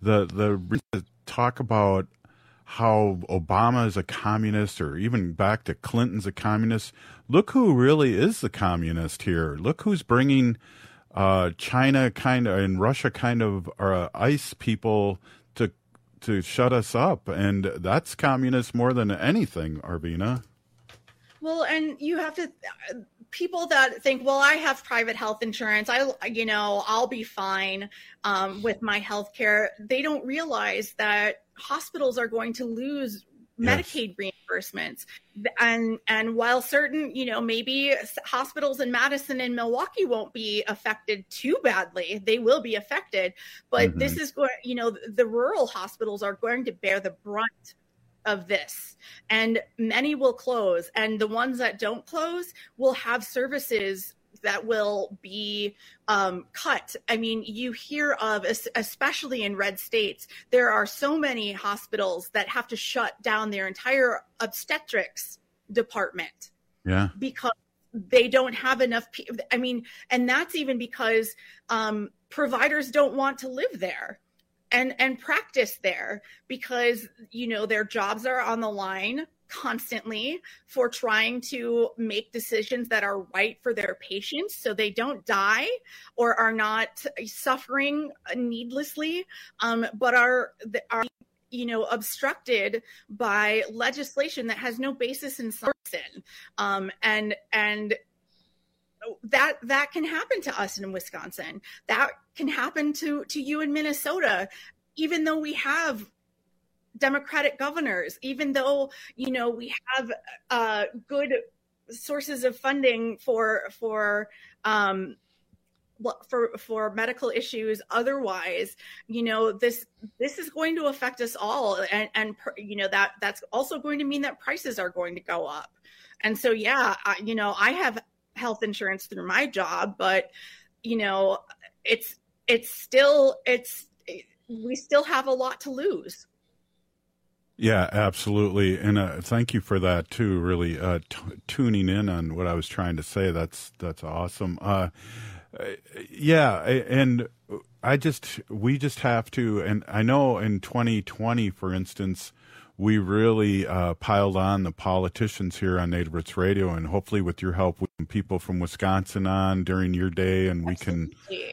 talk about how Obama is a communist, or even back to Clinton's a communist. Look who really is the communist here. Look who's bringing China and Russia ICE people to shut us up. And that's communist more than anything, Arvina. Well, and you have to people that think, well, I have private health insurance, I'll be fine with my health care. They don't realize that hospitals are going to lose Medicaid reimbursements. And while certain, maybe hospitals in Madison and Milwaukee won't be affected too badly, they will be affected. But this is going, the rural hospitals are going to bear the brunt of this, and many will close, and the ones that don't close will have services that will be cut. I mean, you hear of, especially in red states, there are so many hospitals that have to shut down their entire obstetrics department. Yeah. Because they don't have enough. And that's even because providers don't want to live there and practice there because, their jobs are on the line constantly for trying to make decisions that are right for their patients so they don't die or are not suffering needlessly, but are obstructed by legislation that has no basis in science. And that can happen to us in Wisconsin. That can happen to you in Minnesota, even though we have Democratic governors, even though, we have good sources of funding for medical issues. Otherwise, this is going to affect us all. And that's also going to mean that prices are going to go up. And so, I have health insurance through my job, but, we still have a lot to lose. Yeah, absolutely. And thank you for that too, really tuning in on what I was trying to say. That's awesome. Yeah, and we just have to, and I know in 2020, for instance, we really piled on the politicians here on Native Roots Radio, and hopefully with your help, we can people from Wisconsin on during your day, and we can,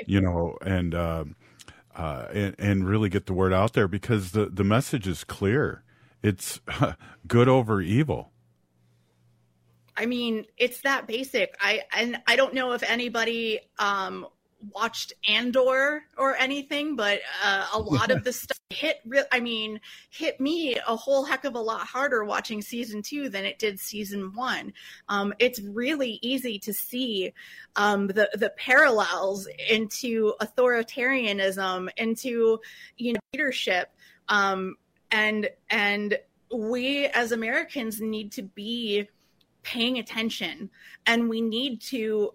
and really get the word out there, because the message is clear. It's good over evil. I mean, it's that basic. I don't know if anybody watched Andor or anything, but a lot of the stuff hit me a whole heck of a lot harder watching season 2 than it did season 1. It's really easy to see the parallels into authoritarianism, into leadership, and we as Americans need to be paying attention, and we need to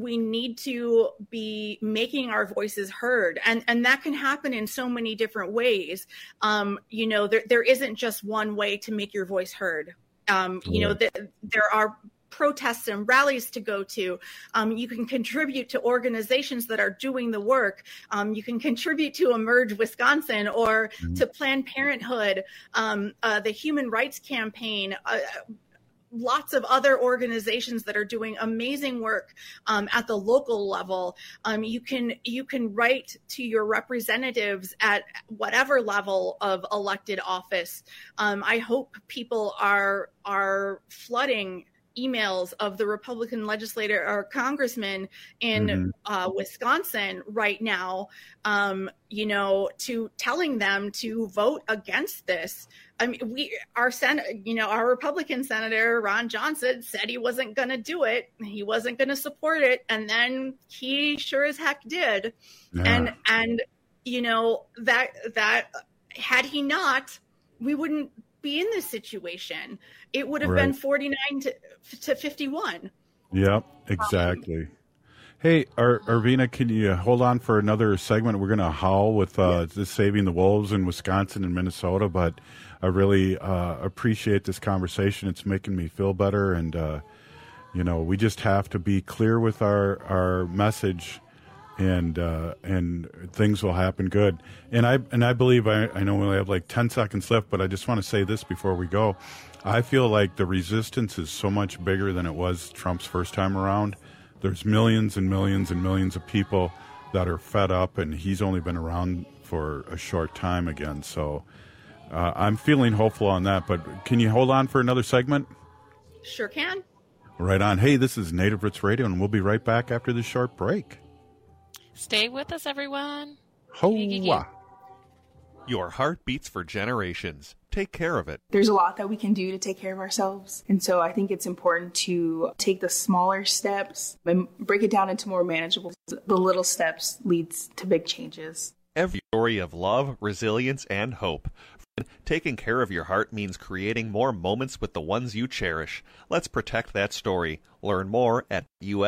be making our voices heard, and that can happen in so many different ways. There isn't just one way to make your voice heard. There are protests and rallies to go to. You can contribute to organizations that are doing the work. You can contribute to Emerge Wisconsin or to Planned Parenthood, the Human Rights Campaign, lots of other organizations that are doing amazing work at the local level. You can write to your representatives at whatever level of elected office. I hope people are flooding emails of the Republican legislator or congressman in Wisconsin right now, to telling them to vote against this. I mean, our Republican senator, Ron Johnson, said he wasn't going to do it. He wasn't going to support it. And then he sure as heck did. Yeah. And that had he not, we wouldn't be in this situation. It would have been 49 to 51. Yep, exactly. Hey, Arvina, can you hold on for another segment? We're going to howl with Saving the Wolves in Wisconsin and Minnesota, but I really appreciate this conversation. It's making me feel better, and we just have to be clear with our message, and things will happen good. And I believe, I know we only have like 10 seconds left, but I just want to say this before we go. I feel like the resistance is so much bigger than it was Trump's first time around. There's millions and millions and millions of people that are fed up, and he's only been around for a short time again. So I'm feeling hopeful on that. But can you hold on for another segment? Sure can. Right on. Hey, this is Native Roots Radio, and we'll be right back after this short break. Stay with us, everyone. Hoa. Your heart beats for generations. Take care of it. There's a lot that we can do to take care of ourselves. And so I think it's important to take the smaller steps and break it down into more manageable. The little steps leads to big changes. Every story of love, resilience, and hope. Taking care of your heart means creating more moments with the ones you cherish. Let's protect that story. Learn more at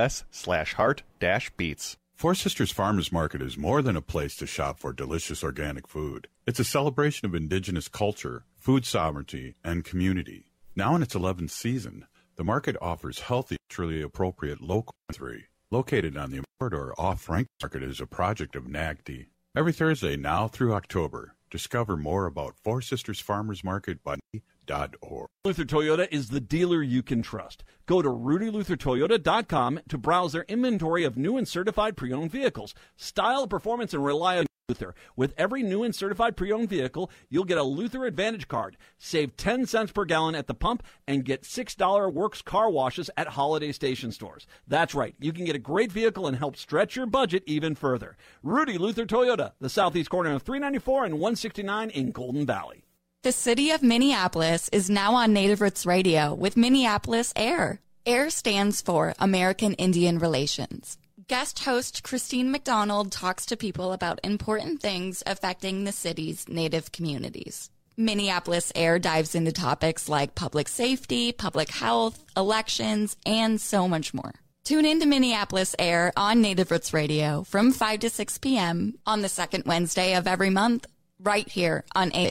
us/heart-beats. Four Sisters Farmers Market is more than a place to shop for delicious organic food. It's a celebration of indigenous culture, food sovereignty, and community. Now in its 11th season, the market offers healthy, truly appropriate local country. Located on the Amador Off-Frank Market is a project of NAGD. Every Thursday now through October, discover more about Four Sisters Farmers Market by RudyLuther Toyota is the dealer you can trust. Go to RudyLutherToyota.com to browse their inventory of new and certified pre-owned vehicles. Style, performance, and reliability. Luther. With every new and certified pre-owned vehicle, you'll get a Luther Advantage card. Save 10 cents per gallon at the pump and get $6 Works car washes at Holiday Station stores. That's right. You can get a great vehicle and help stretch your budget even further. Rudy Luther Toyota, the southeast corner of 394 and 169 in Golden Valley. The city of Minneapolis is now on Native Roots Radio with Minneapolis AIR. AIR stands for American Indian Relations. Guest host Christine McDonald talks to people about important things affecting the city's Native communities. Minneapolis AIR dives into topics like public safety, public health, elections, and so much more. Tune in to Minneapolis AIR on Native Roots Radio from 5 to 6 p.m. on the second Wednesday of every month, right here on AIR.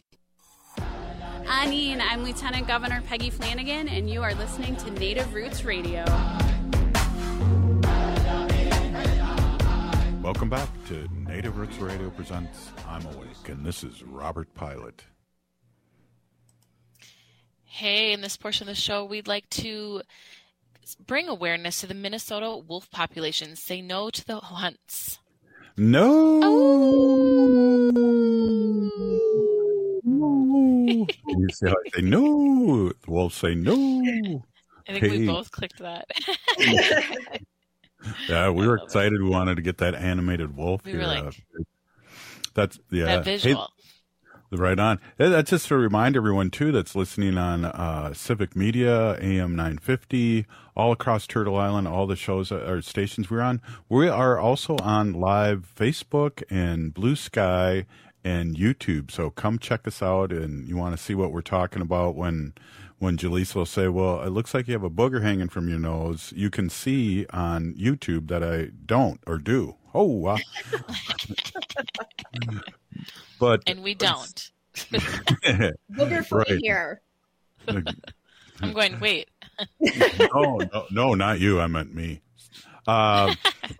Anine, I'm Lieutenant Governor Peggy Flanagan, and you are listening to Native Roots Radio. Welcome back to Native Roots Radio presents I'm Awake, and this is Robert Pilot. Hey, in this portion of the show, we'd like to bring awareness to the Minnesota wolf population. Say no to the hunts. No! Oh. You see how I say no? The wolves say no. I think we both clicked that. Yeah, we were excited. We wanted to get that animated wolf we here. Were like, that's that visual. Hey, right on. That's just to remind everyone too that's listening on Civic Media, AM 950, all across Turtle Island, all the shows or stations we're on. We are also on live Facebook and Blue Sky and YouTube. So come check us out, and you want to see what we're talking about when Jaleesa will say, well, it looks like you have a booger hanging from your nose. You can see on YouTube that I don't or do. Oh, wow. And we don't. Booger free Right. here. I'm going, wait. No, not you. I meant me. I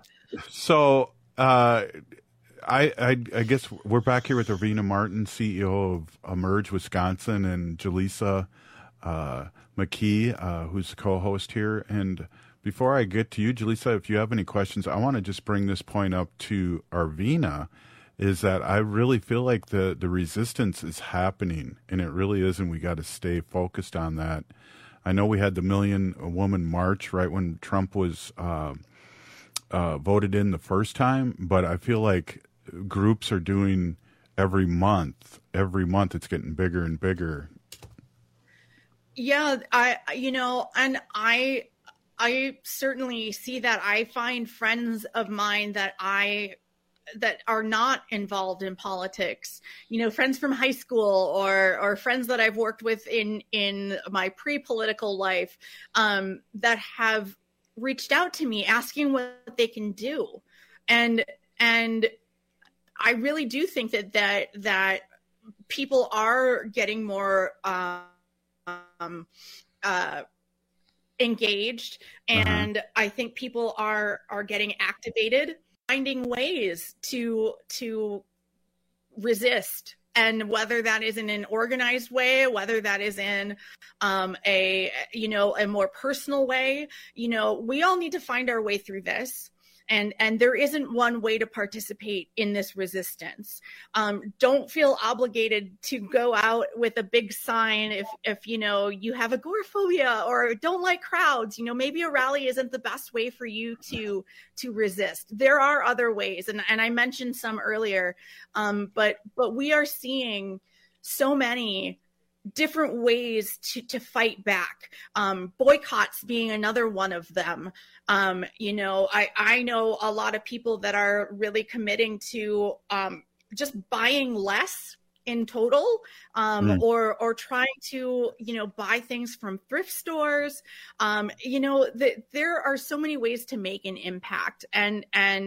guess we're back here with Irvina Martin, CEO of Emerge Wisconsin, and Jaleesa McKee, who's the co-host here. And before I get to you, Jaleesa, if you have any questions, I want to just bring this point up to Irvina, is that I really feel like the resistance is happening, and it really is, and we got to stay focused on that. I know we had the Million Woman March right when Trump was voted in the first time, but I feel like groups are doing every month it's getting bigger and bigger. Yeah, I certainly see that. I find friends of mine that are not involved in politics, friends from high school or friends that I've worked with in my pre-political life, that have reached out to me asking what they can do. And I really do think that people are getting more engaged, and I think people are getting activated, finding ways to resist, and whether that is in an organized way, whether that is in a more personal way, we all need to find our way through this. And there isn't one way to participate in this resistance. Don't feel obligated to go out with a big sign if you have agoraphobia or don't like crowds. Maybe a rally isn't the best way for you to resist. There are other ways, and I mentioned some earlier, but we are seeing so many different ways to fight back. Boycotts being another one of them. I know a lot of people that are really committing to just buying less in total, or trying to, buy things from thrift stores. There are so many ways to make an impact, and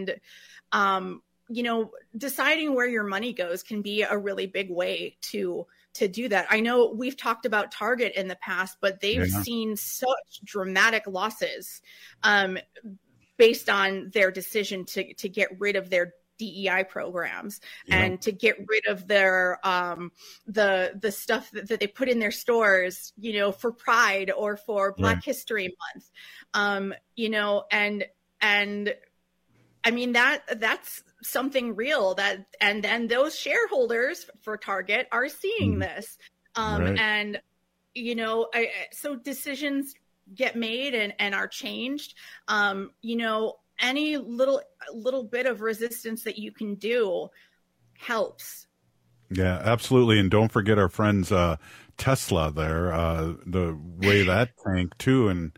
deciding where your money goes can be a really big way to do that. I know we've talked about Target in the past, but they've seen such dramatic losses based on their decision to get rid of their DEI programs and to get rid of their the stuff that they put in their stores, for Pride or for Black History Month, and I mean that's something real and then those shareholders for Target are seeing this, and so decisions get made and are changed. Any little bit of resistance that you can do helps. Yeah, absolutely. And don't forget our friends Tesla there, the way that tanked too. And,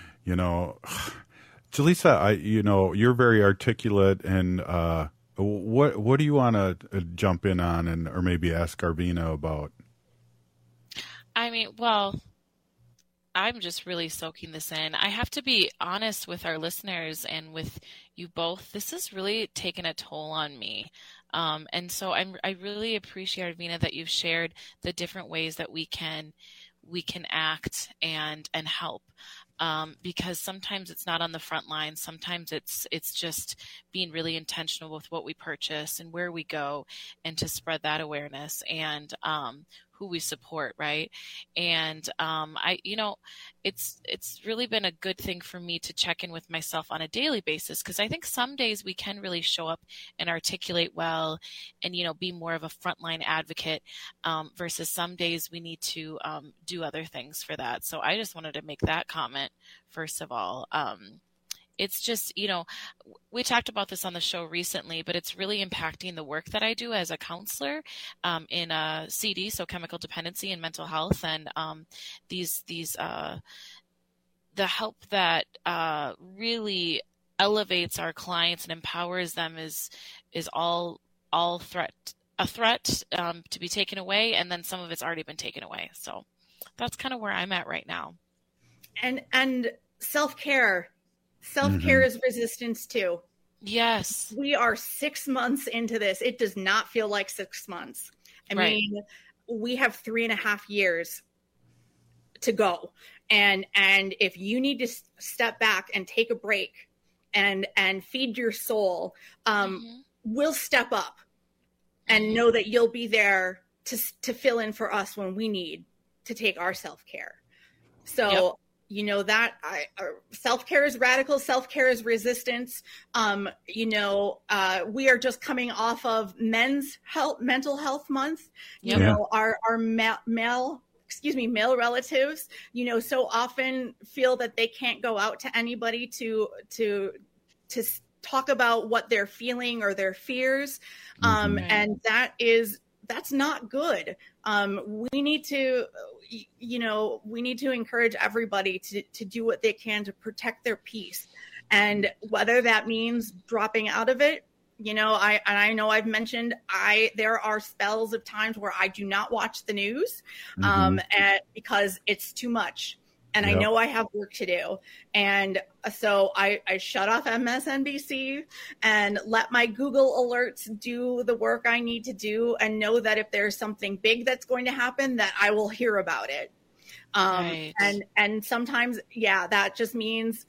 Jaleesa, you're very articulate, and what do you want to jump in on or maybe ask Irvina about? I mean, well, I'm just really soaking this in. I have to be honest with our listeners and with you both. This has really taken a toll on me. And so I really appreciate, Irvina, that you've shared the different ways that we can act and help. because sometimes it's not on the front line. Sometimes it's just being really intentional with what we purchase and where we go, and to spread that awareness and who we support, right? And it's really been a good thing for me to check in with myself on a daily basis, because I think some days we can really show up and articulate well and, be more of a frontline advocate, versus some days we need to do other things for that. So I just wanted to make that comment first of all. It's just, we talked about this on the show recently, but it's really impacting the work that I do as a counselor in CD, so chemical dependency and mental health, and the help that really elevates our clients and empowers them is all a threat to be taken away, and then some of it's already been taken away. So that's kind of where I'm at right now. And self-care. Self-care is resistance too. Yes. We are 6 months into this. It does not feel like 6 months. I mean, we have 3.5 years to go. And if you need to step back and take a break and feed your soul, we'll step up and know that you'll be there to fill in for us when we need to take our self-care. So, self-care is radical. Self-care is resistance. We are just coming off of mental health month. Our male relatives, so often feel that they can't go out to anybody to talk about what they're feeling or their fears. And that's not good. We need to encourage everybody to do what they can to protect their peace. And whether that means dropping out of it, I know I've mentioned, there are spells of times where I do not watch the news, because it's too much. And I know I have work to do. And so I shut off MSNBC and let my Google alerts do the work I need to do, and know that if there's something big that's going to happen, that I will hear about it. And sometimes, that just means,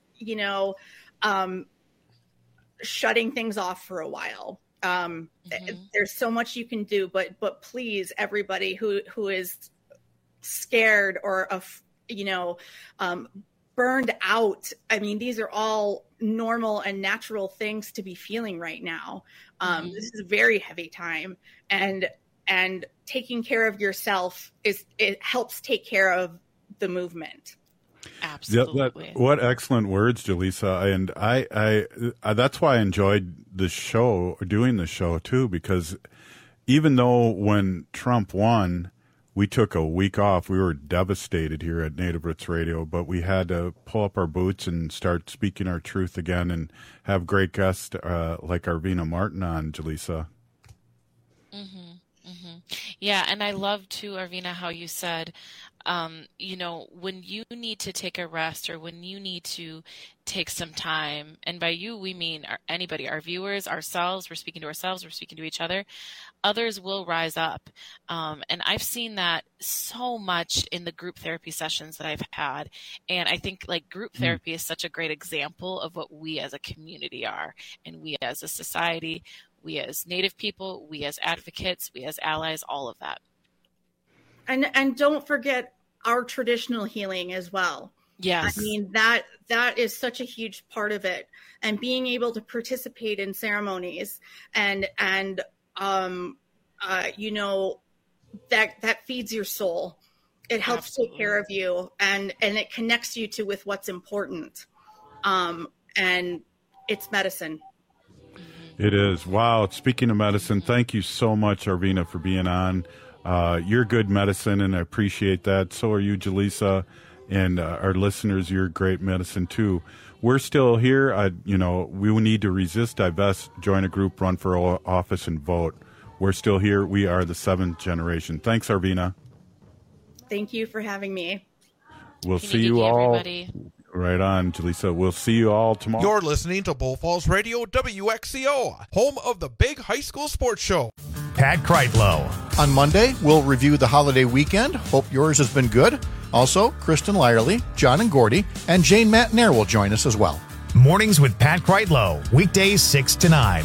shutting things off for a while. There's so much you can do, but please, everybody who is scared or burned out. I mean, these are all normal and natural things to be feeling right now. This is a very heavy time, and taking care of yourself it helps take care of the movement. Absolutely. What excellent words, Jaleesa. And I that's why I enjoyed the show, doing the show too, because even though when Trump won, we took a week off. We were devastated here at Native Roots Radio, but we had to pull up our boots and start speaking our truth again, and have great guests like Arvina Martin on, Jaleesa. Yeah, and I love too, Arvina, how you said, when you need to take a rest, or when you need to take some time, and by you we mean anybody, our viewers, ourselves, we're speaking to ourselves, we're speaking to each other, others will rise up. And I've seen that so much in the group therapy sessions that I've had. And I think group therapy is such a great example of what we as a community are, and we as a society, we as Native people, we as advocates, we as allies, all of that. And don't forget our traditional healing as well. Yes. I mean, that is such a huge part of it. And being able to participate in ceremonies and that feeds your soul. It helps take care of you, and it connects you with what's important. And it's medicine. It is. Wow. Speaking of medicine, thank you so much, Arvina, for being on. You're good medicine, and I appreciate that. So are you, Jaleesa, and our listeners. You're great medicine, too. We're still here. We need to resist, divest, join a group, run for office, and vote. We're still here. We are the 7th generation. Thanks, Arvina. Thank you for having me. We'll see you all. Everybody. Right on, Jaleesa. We'll see you all tomorrow. You're listening to Bull Falls Radio, WXCO, home of the big high school sports show. Pat Kreitlow. On Monday, we'll review the holiday weekend. Hope yours has been good. Also, Kristen Lyerly, John and Gordy, and Jane McNair will join us as well. Mornings with Pat Kreitlow, weekdays 6 to 9.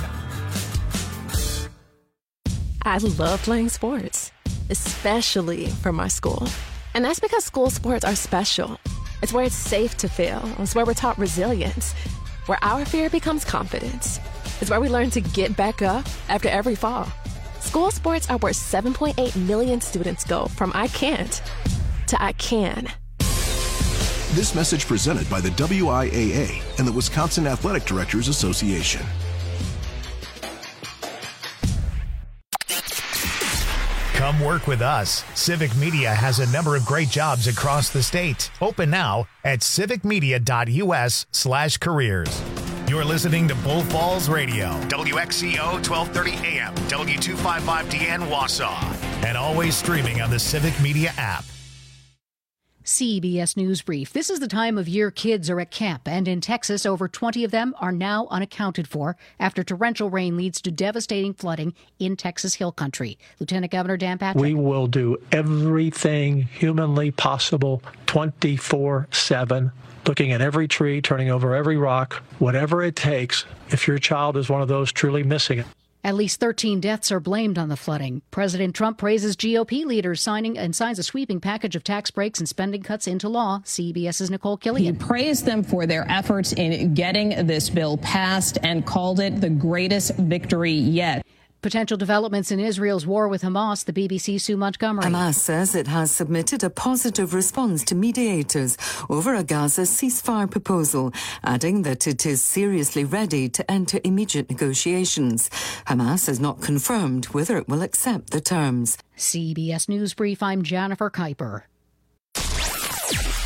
I love playing sports, especially for my school. And that's because school sports are special. It's where it's safe to fail. It's where we're taught resilience, where our fear becomes confidence. It's where we learn to get back up after every fall. School sports are where 7.8 million students go from I can't to I can. This message presented by the WIAA and the Wisconsin Athletic Directors Association. Come work with us. Civic Media has a number of great jobs across the state. Open now at civicmedia.us/careers. You're listening to Bull Falls Radio, WXCO 1230 AM, W255DN Wausau, and always streaming on the Civic Media app. CBS News Brief. This is the time of year kids are at camp, and in Texas, over 20 of them are now unaccounted for after torrential rain leads to devastating flooding in Texas Hill Country. Lieutenant Governor Dan Patrick. We will do everything humanly possible 24/7, looking at every tree, turning over every rock, whatever it takes, if your child is one of those truly missing it. At least 13 deaths are blamed on the flooding. President Trump praises GOP leaders signs a sweeping package of tax breaks and spending cuts into law. CBS's Nicole Killian. He praised them for their efforts in getting this bill passed and called it the greatest victory yet. Potential developments in Israel's war with Hamas, the BBC's Sue Montgomery. Hamas says it has submitted a positive response to mediators over a Gaza ceasefire proposal, adding that it is seriously ready to enter immediate negotiations. Hamas has not confirmed whether it will accept the terms. CBS News Brief, I'm Jennifer Kuiper.